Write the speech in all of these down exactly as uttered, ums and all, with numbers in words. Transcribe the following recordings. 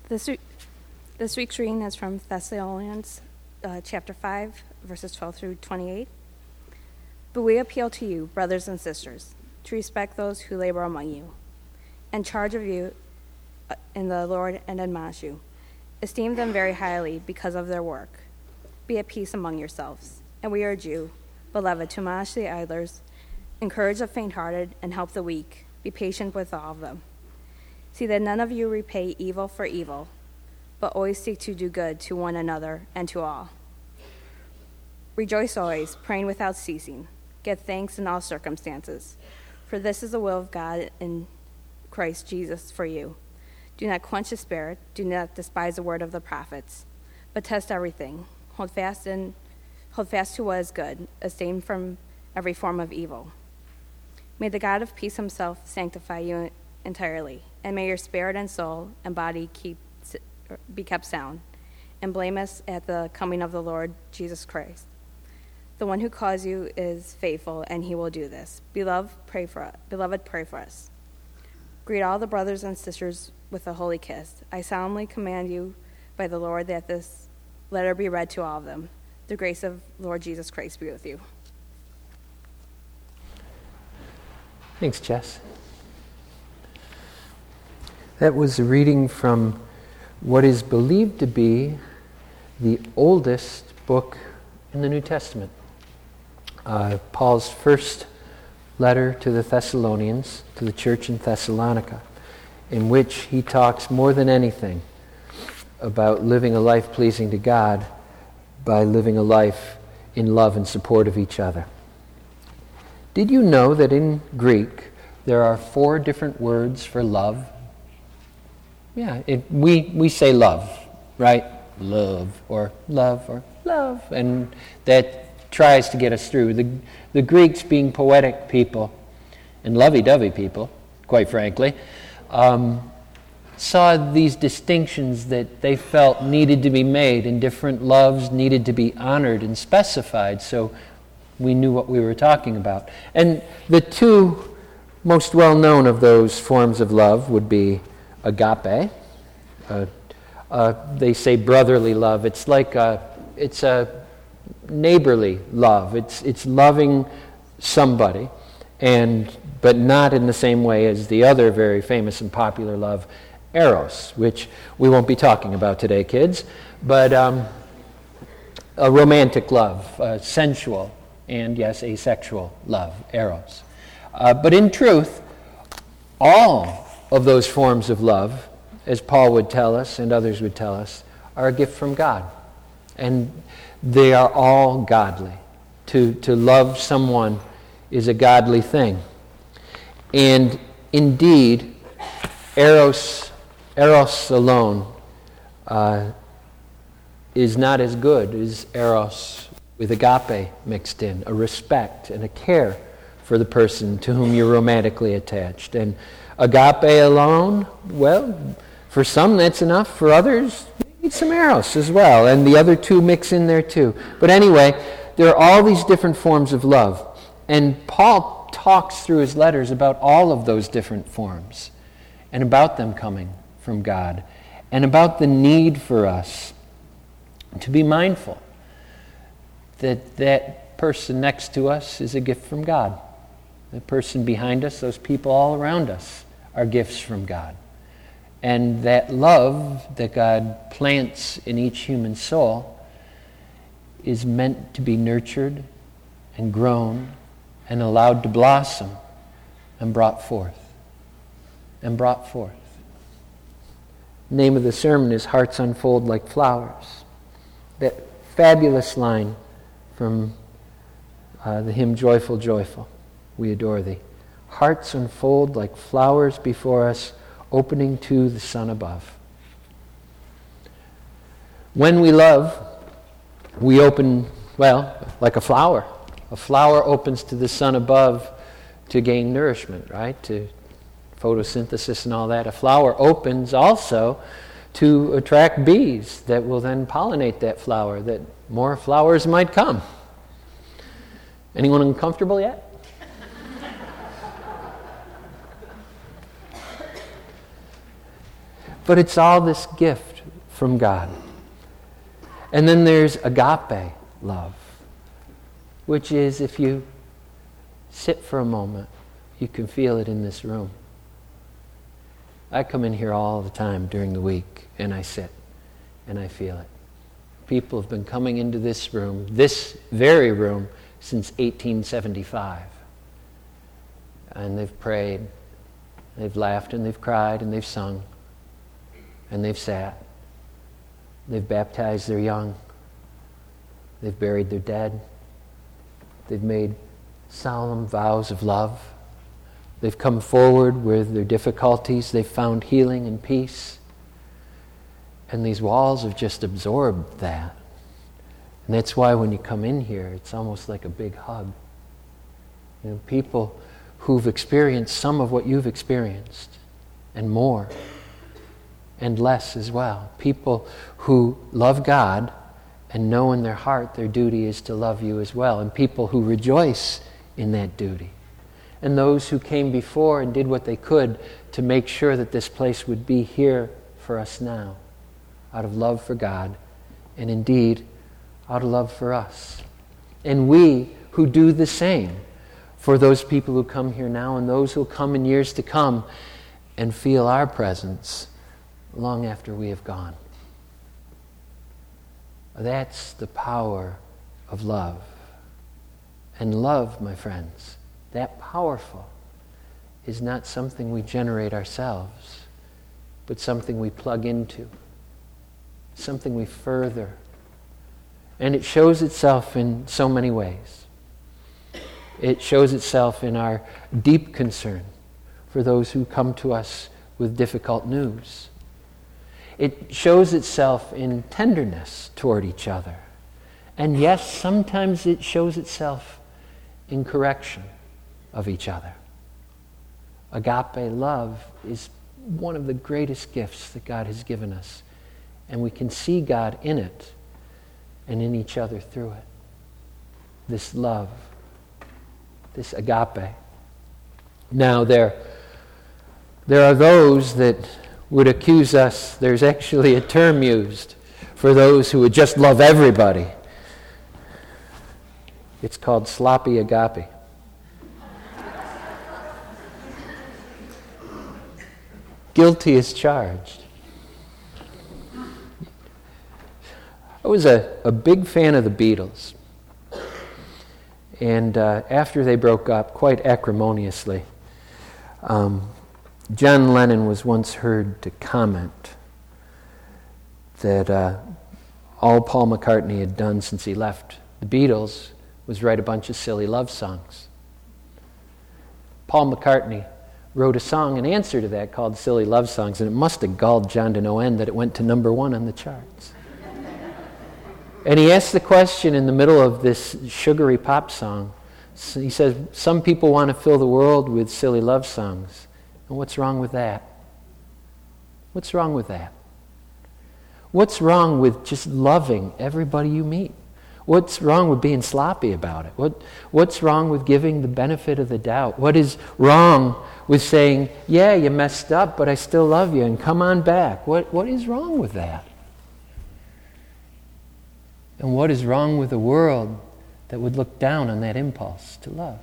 This, week, this week's reading is from Thessalonians uh, chapter five, verses twelve through twenty-eight. But we appeal to you, brothers and sisters, to respect those who labor among you, and charge of you in the Lord and admonish you. Esteem them very highly because of their work. Be at peace among yourselves. And we urge you, beloved, to admonish the idlers, encourage the faint-hearted, and help the weak. Be patient with all of them. See that none of you repay evil for evil, but always seek to do good to one another and to all. Rejoice always, praying without ceasing. Give thanks in all circumstances, for this is the will of God in Christ Jesus for you. Do not quench the spirit, do not despise the word of the prophets, but test everything. Hold fast and hold fast to what is good, abstain from every form of evil. May the God of peace himself sanctify you entirely, and may your spirit and soul and body keep be kept sound and blameless at the coming of the Lord Jesus Christ. The one who calls you is faithful, and he will do this. Beloved, pray for us. Beloved, pray for us. Greet all the brothers and sisters with a holy kiss. I solemnly command you by the Lord that this letter be read to all of them. The grace of Lord Jesus Christ be with you. Thanks, Jess. That was a reading from what is believed to be the oldest book in the New Testament. Uh, Paul's first letter to the Thessalonians, to the church in Thessalonica, in which he talks more than anything about living a life pleasing to God by living a life in love and support of each other. Did you know that in Greek there are four different words for love? Yeah, it, we, we say love, right? Love, or love, or love. And that tries to get us through. The, the Greeks, being poetic people and lovey-dovey people, quite frankly, um, saw these distinctions that they felt needed to be made, and different loves needed to be honored and specified, so we knew what we were talking about. And the two most well-known of those forms of love would be agape. Uh, uh, they say brotherly love. It's like a, it's a neighborly love. It's it's loving somebody, and but not in the same way as the other very famous and popular love, eros, which we won't be talking about today, kids. But um, a romantic love, uh, sensual, and yes, asexual love, eros. Uh, but in truth, all of those forms of love, as Paul would tell us and others would tell us, are a gift from God. And they are all godly. To, to love someone is a godly thing. And indeed, eros, eros alone uh, is not as good as eros with agape mixed in, a respect and a care for the person to whom you're romantically attached. And agape alone, well, for some that's enough. For others, you need some eros as well. And the other two mix in there too. But anyway, there are all these different forms of love. And Paul talks through his letters about all of those different forms and about them coming from God and about the need for us to be mindful that that person next to us is a gift from God. The person behind us, those people all around us, are gifts from God. And that love that God plants in each human soul is meant to be nurtured and grown and allowed to blossom and brought forth. And brought forth. The name of the sermon is Hearts Unfold Like Flowers. That fabulous line from uh, the hymn Joyful, Joyful. We adore thee. Hearts unfold like flowers before us, opening to the sun above. When we love, we open, well, like a flower. A flower opens to the sun above to gain nourishment, right? To photosynthesis and all that. A flower opens also to attract bees that will then pollinate that flower, that more flowers might come. Anyone uncomfortable yet? But it's all this gift from God. And then there's agape love, which is, if you sit for a moment, you can feel it in this room. I come in here all the time during the week, and I sit, and I feel it. People have been coming into this room, this very room, since eighteen seventy-five. And they've prayed, they've laughed, and they've cried, and they've sung, and they've sat. They've baptized their young. They've buried their dead. They've made solemn vows of love. They've come forward with their difficulties. They've found healing and peace. And these walls have just absorbed that. And that's why when you come in here, it's almost like a big hug. You know, people who've experienced some of what you've experienced, and more, and less as well. People who love God and know in their heart their duty is to love you as well. And people who rejoice in that duty. And those who came before and did what they could to make sure that this place would be here for us now, out of love for God, and indeed, out of love for us. And we who do the same for those people who come here now and those who will come in years to come and feel our presence long after we have gone. That's the power of love. And love, my friends, that powerful, is not something we generate ourselves, but something we plug into, something we further. And it shows itself in so many ways. It shows itself in our deep concern for those who come to us with difficult news. It shows itself in tenderness toward each other. And yes, sometimes it shows itself in correction of each other. Agape love is one of the greatest gifts that God has given us. And we can see God in it and in each other through it. This love, this agape. Now there, there are those that would accuse us, there's actually a term used for those who would just love everybody. It's called sloppy agape. Guilty as charged. I was a, a big fan of the Beatles. And uh, after they broke up, quite acrimoniously, um, John Lennon was once heard to comment that uh, all Paul McCartney had done since he left the Beatles was write a bunch of silly love songs. Paul McCartney wrote a song in answer to that called Silly Love Songs, and it must have galled John to no end that it went to number one on the charts. And he asked the question in the middle of this sugary pop song. So he says, some people want to fill the world with silly love songs. And what's wrong with that? What's wrong with that? What's wrong with just loving everybody you meet? What's wrong with being sloppy about it? What, what's wrong with giving the benefit of the doubt? What is wrong with saying, yeah, you messed up, but I still love you, and come on back? What, what is wrong with that? And what is wrong with a world that would look down on that impulse to love?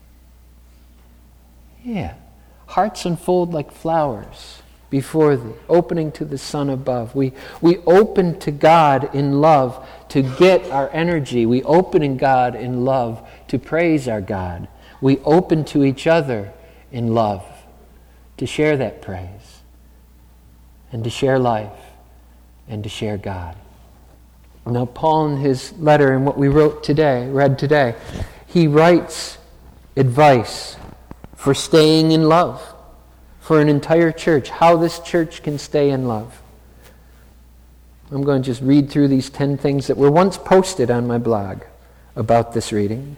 Yeah. Hearts unfold like flowers before thee, opening to the sun above. We, we open to God in love to get our energy. We open in God in love to praise our God. We open to each other in love to share that praise and to share life and to share God. Now, Paul, in his letter and what we wrote today, read today, he writes advice for staying in love, for an entire church, how this church can stay in love. I'm going to just read through these ten things that were once posted on my blog about this reading,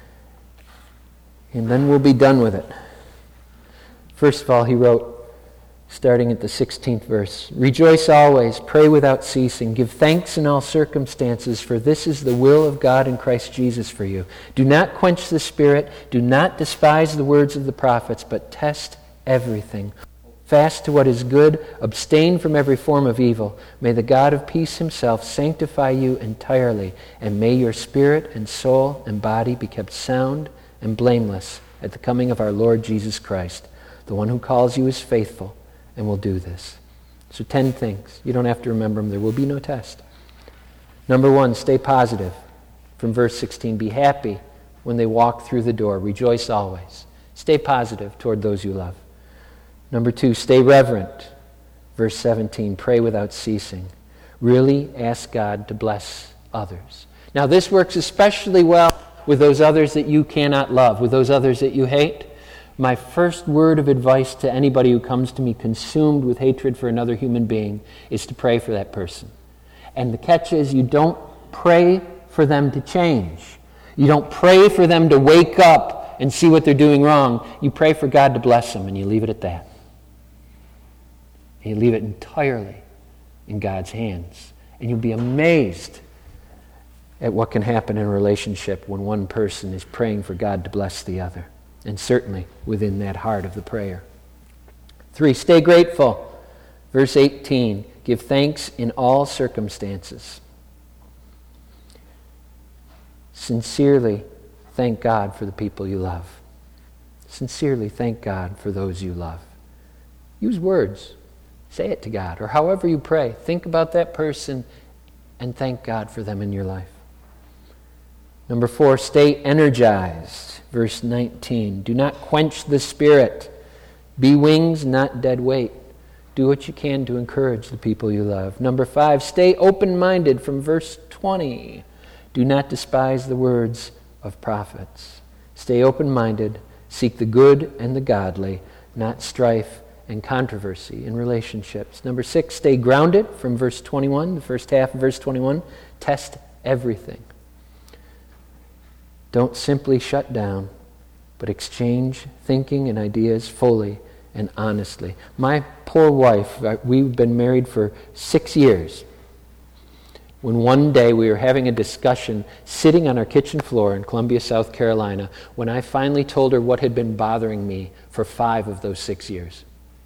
and then we'll be done with it. First of all, he wrote, starting at the sixteenth verse, rejoice always, pray without ceasing, give thanks in all circumstances, for this is the will of God in Christ Jesus for you. Do not quench the Spirit, do not despise the words of the prophets, but test everything. fast to what is good, abstain from every form of evil. May the God of peace himself sanctify you entirely, and may your spirit and soul and body be kept sound and blameless at the coming of our Lord Jesus Christ. The one who calls you is faithful and will do this. So ten things. You don't have to remember them. There will be no test. Number one, stay positive. From verse sixteen, be happy when they walk through the door. Rejoice always. Stay positive toward those you love. Number two, stay reverent. Verse seventeen, pray without ceasing. Really ask God to bless others. Now this works especially well with those others that you cannot love, with those others that you hate. My first word of advice to anybody who comes to me consumed with hatred for another human being is to pray for that person. And the catch is you don't pray for them to change. You don't pray for them to wake up and see what they're doing wrong. You pray for God to bless them, and you leave it at that. And you leave it entirely in God's hands. And you'll be amazed at what can happen in a relationship when one person is praying for God to bless the other. And certainly within that heart of the prayer. Three, stay grateful. Verse eighteen, give thanks in all circumstances. Sincerely thank God for the people you love. Sincerely thank God for those you love. Use words. Say it to God, or however you pray. Think about that person and thank God for them in your life. Number four, stay energized. Verse nineteen, do not quench the spirit. Be wings, not dead weight. Do what you can to encourage the people you love. Number five, stay open-minded. From verse twenty, do not despise the words of prophets. Stay open-minded. Seek the good and the godly, not strife and controversy in relationships. Number six, stay grounded. From verse twenty-one, the first half of verse twenty-one, test everything. Don't simply shut down, but exchange thinking and ideas fully and honestly. My poor wife, we've been married for six years. When one day we were having a discussion sitting on our kitchen floor in Columbia, South Carolina, when I finally told her what had been bothering me for five of those six years.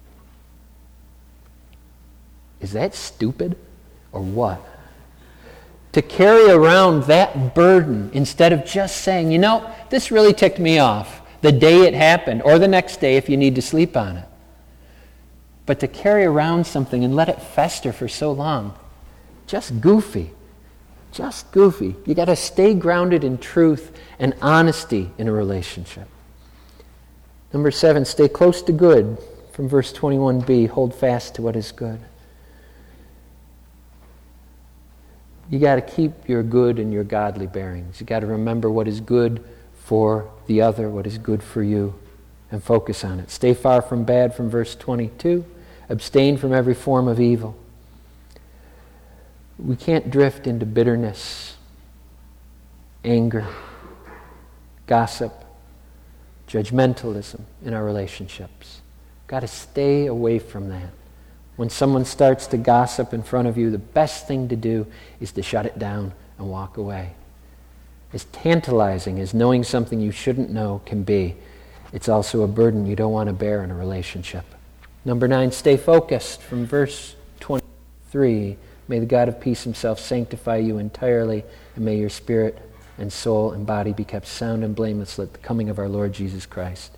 Is that stupid or what? To carry around that burden instead of just saying, you know, this really ticked me off the day it happened, or the next day if you need to sleep on it. But to carry around something and let it fester for so long, just goofy. Just goofy. You got to stay grounded in truth and honesty in a relationship. Number seven, stay close to good. From verse twenty-one b, hold fast to what is good. You got to keep your good and your godly bearings. You got to remember what is good for the other, what is good for you, and focus on it. Stay far from bad. From verse twenty-two, abstain from every form of evil. We can't drift into bitterness, anger, gossip, judgmentalism in our relationships. Got to stay away from that. When someone starts to gossip in front of you, the best thing to do is to shut it down and walk away. As tantalizing as knowing something you shouldn't know can be, it's also a burden you don't want to bear in a relationship. Number nine, stay focused. From verse twenty-three, may the God of peace himself sanctify you entirely, and may your spirit and soul and body be kept sound and blameless at the coming of our Lord Jesus Christ.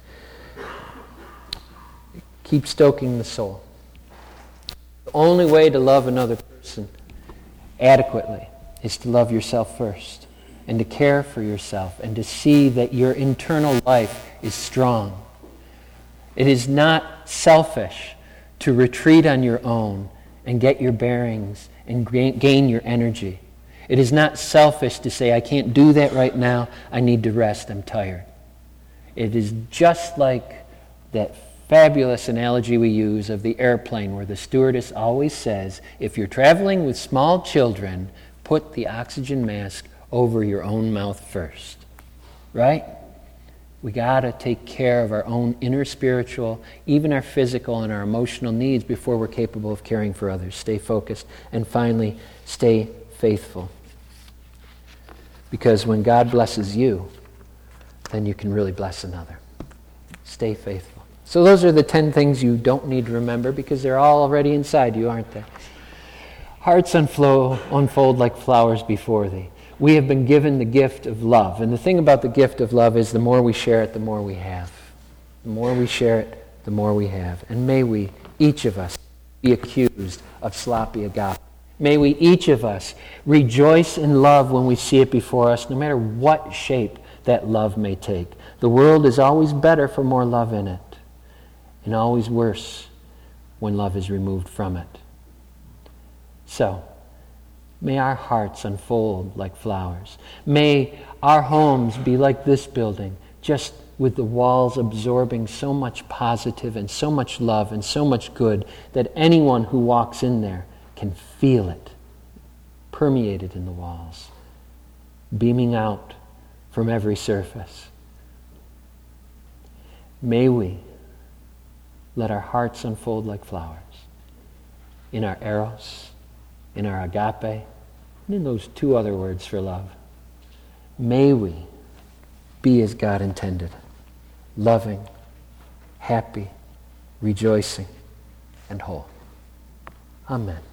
Keep stoking the soul. The only way to love another person adequately is to love yourself first, and to care for yourself, and to see that your internal life is strong. It is not selfish to retreat on your own and get your bearings and gain your energy. It is not selfish to say, I can't do that right now, I need to rest, I'm tired. It is just like that fabulous analogy we use of the airplane where the stewardess always says, if you're traveling with small children, put the oxygen mask over your own mouth first. Right? We got to take care of our own inner spiritual, even our physical and our emotional needs before we're capable of caring for others. Stay focused. And finally, stay faithful. Because when God blesses you, then you can really bless another. Stay faithful. So those are the ten things you don't need to remember because they're all already inside you, aren't they? Hearts unflow, unfold like flowers before thee. We have been given the gift of love. And the thing about the gift of love is the more we share it, the more we have. The more we share it, the more we have. And may we, each of us, be accused of sloppy agape. May we, each of us, rejoice in love when we see it before us, no matter what shape that love may take. The world is always better for more love in it, and always worse when love is removed from it. So, may our hearts unfold like flowers. May our homes be like this building, just with the walls absorbing so much positive and so much love and so much good that anyone who walks in there can feel it, permeated in the walls, beaming out from every surface. May we let our hearts unfold like flowers in our eros, in our agape, and in those two other words for love. May we be as God intended, loving, happy, rejoicing, and whole. Amen.